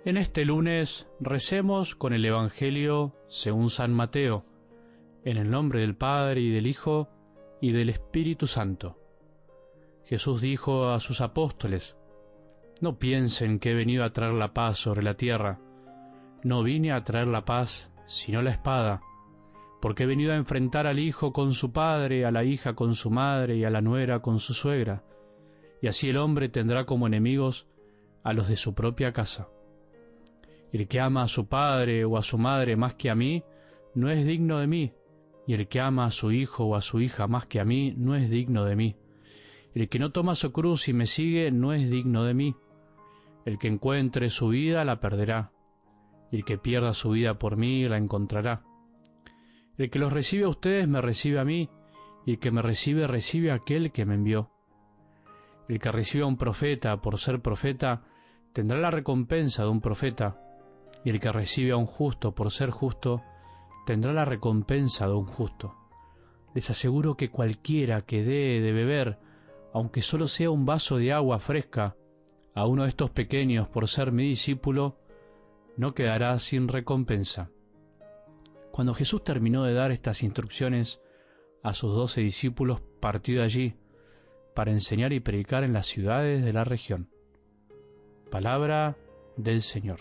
En este lunes recemos con el Evangelio según San Mateo, en el nombre del Padre y del Hijo y del Espíritu Santo. Jesús dijo a sus apóstoles: No piensen que he venido a traer la paz sobre la tierra. No vine a traer la paz, sino la espada, porque he venido a enfrentar al hijo con su padre, a la hija con su madre y a la nuera con su suegra, y así el hombre tendrá como enemigos a los de su propia casa. El que ama a su padre o a su madre más que a mí, no es digno de mí, y el que ama a su hijo o a su hija más que a mí, no es digno de mí. El que no toma su cruz y me sigue, no es digno de mí. El que encuentre su vida, la perderá, y el que pierda su vida por mí, la encontrará. El que los recibe a ustedes, me recibe a mí, y el que me recibe, recibe a aquel que me envió. El que recibe a un profeta por ser profeta, tendrá la recompensa de un profeta, y el que recibe a un justo por ser justo, tendrá la recompensa de un justo. Les aseguro que cualquiera que dé de beber, aunque solo sea un vaso de agua fresca, a uno de estos pequeños por ser mi discípulo, no quedará sin recompensa. Cuando Jesús terminó de dar estas instrucciones a sus 12 discípulos, partió de allí para enseñar y predicar en las ciudades de la región. Palabra del Señor.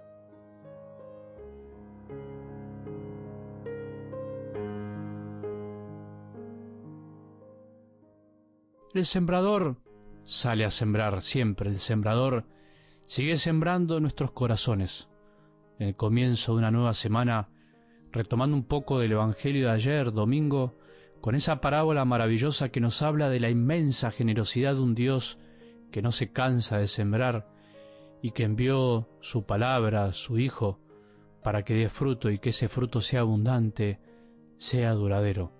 El sembrador sale a sembrar siempre. El sembrador sigue sembrando en nuestros corazones. En el comienzo de una nueva semana, retomando un poco del Evangelio de ayer, domingo, con esa parábola maravillosa que nos habla de la inmensa generosidad de un Dios que no se cansa de sembrar y que envió su palabra, su Hijo, para que dé fruto y que ese fruto sea abundante, sea duradero.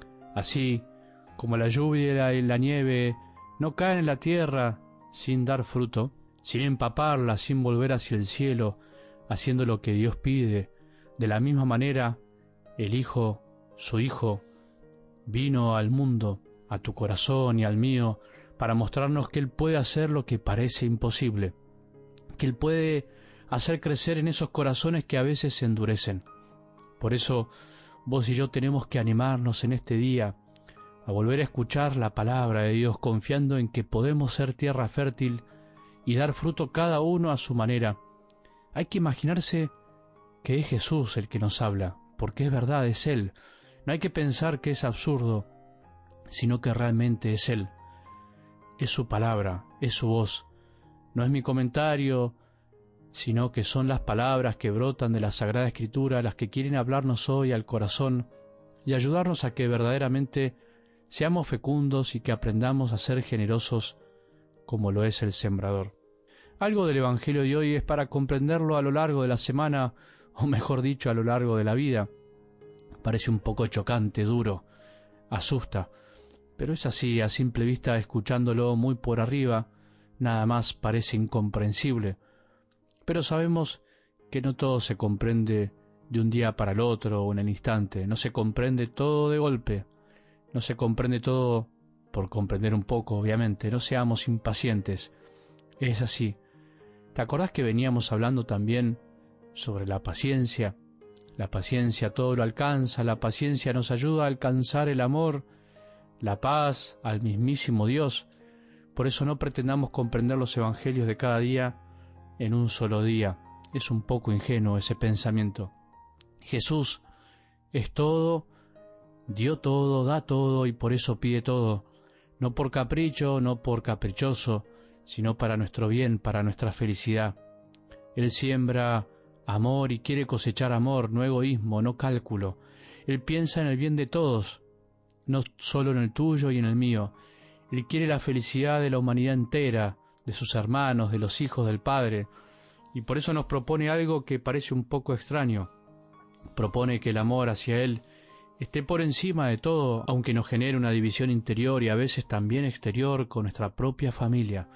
Así como la lluvia y la nieve no caen en la tierra sin dar fruto, sin empaparla, sin volver hacia el cielo, haciendo lo que Dios pide, de la misma manera, el Hijo, su Hijo, vino al mundo, a tu corazón y al mío, para mostrarnos que Él puede hacer lo que parece imposible, que Él puede hacer crecer en esos corazones que a veces se endurecen. Por eso, vos y yo tenemos que animarnos en este día a volver a escuchar la palabra de Dios, confiando en que podemos ser tierra fértil y dar fruto cada uno a su manera. Hay que imaginarse que es Jesús el que nos habla, porque es verdad, es Él. No hay que pensar que es absurdo, sino que realmente es Él. Es su palabra, es su voz. No es mi comentario, sino que son las palabras que brotan de la Sagrada Escritura las que quieren hablarnos hoy al corazón y ayudarnos a que verdaderamente seamos fecundos y que aprendamos a ser generosos como lo es el sembrador. Algo del Evangelio de hoy es para comprenderlo a lo largo de la semana, o mejor dicho, a lo largo de la vida. Parece un poco chocante, duro, asusta, pero es así, a simple vista, escuchándolo muy por arriba, nada más parece incomprensible. Pero sabemos que no todo se comprende de un día para el otro o en el instante, no se comprende todo de golpe. No se comprende todo por comprender un poco, obviamente. No seamos impacientes. Es así. ¿Te acordás que veníamos hablando también sobre la paciencia? La paciencia todo lo alcanza, la paciencia nos ayuda a alcanzar el amor, la paz, al mismísimo Dios. Por eso no pretendamos comprender los evangelios de cada día en un solo día. Es un poco ingenuo ese pensamiento. Jesús es todo, dio todo, da todo y por eso pide todo, no por capricho, no por caprichoso, sino para nuestro bien, para nuestra felicidad. Él siembra amor y quiere cosechar amor, no egoísmo, no cálculo. Él piensa en el bien de todos, no solo en el tuyo y en el mío. Él quiere la felicidad de la humanidad entera, de sus hermanos, de los hijos del Padre, y por eso nos propone algo que parece un poco extraño. Propone que el amor hacia Él esté por encima de todo, aunque nos genere una división interior y a veces también exterior con nuestra propia familia.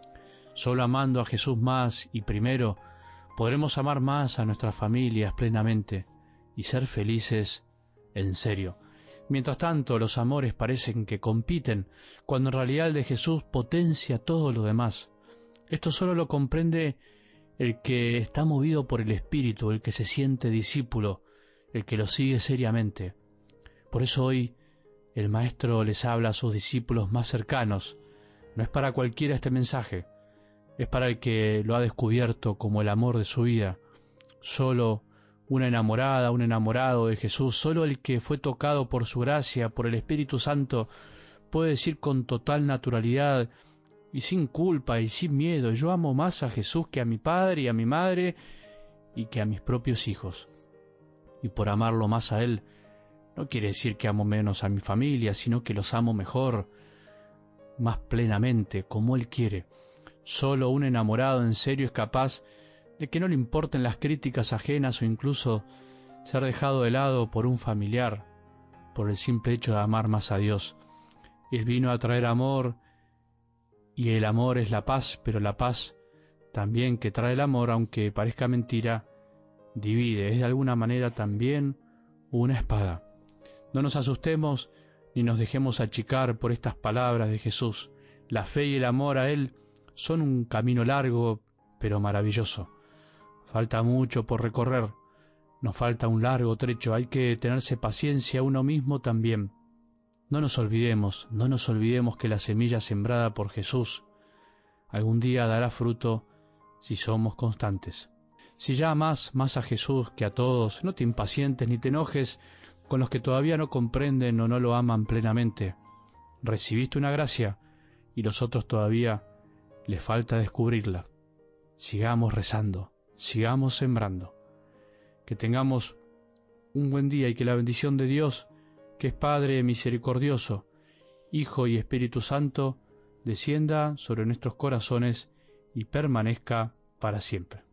Solo amando a Jesús más y primero, podremos amar más a nuestras familias plenamente y ser felices en serio. Mientras tanto, los amores parecen que compiten, cuando en realidad el de Jesús potencia todo lo demás. Esto solo lo comprende el que está movido por el Espíritu, el que se siente discípulo, el que lo sigue seriamente. Por eso hoy el Maestro les habla a sus discípulos más cercanos. No es para cualquiera este mensaje, es para el que lo ha descubierto como el amor de su vida. Solo una enamorada, un enamorado de Jesús, solo el que fue tocado por su gracia, por el Espíritu Santo, puede decir con total naturalidad y sin culpa y sin miedo: yo amo más a Jesús que a mi padre y a mi madre y que a mis propios hijos. Y por amarlo más a Él, no quiere decir que amo menos a mi familia, sino que los amo mejor, más plenamente, como Él quiere. Solo un enamorado en serio es capaz de que no le importen las críticas ajenas o incluso ser dejado de lado por un familiar, por el simple hecho de amar más a Dios. Él vino a traer amor, y el amor es la paz, pero la paz también que trae el amor, aunque parezca mentira, divide, es de alguna manera también una espada. No nos asustemos ni nos dejemos achicar por estas palabras de Jesús. La fe y el amor a Él son un camino largo, pero maravilloso. Falta mucho por recorrer, nos falta un largo trecho, hay que tenerse paciencia a uno mismo también. No nos olvidemos que la semilla sembrada por Jesús algún día dará fruto si somos constantes. Si ya amas más a Jesús que a todos, no te impacientes ni te enojes con los que todavía no comprenden o no lo aman plenamente. Recibiste una gracia y los otros todavía les falta descubrirla. Sigamos rezando, sigamos sembrando. Que tengamos un buen día y que la bendición de Dios, que es Padre misericordioso, Hijo y Espíritu Santo, descienda sobre nuestros corazones y permanezca para siempre.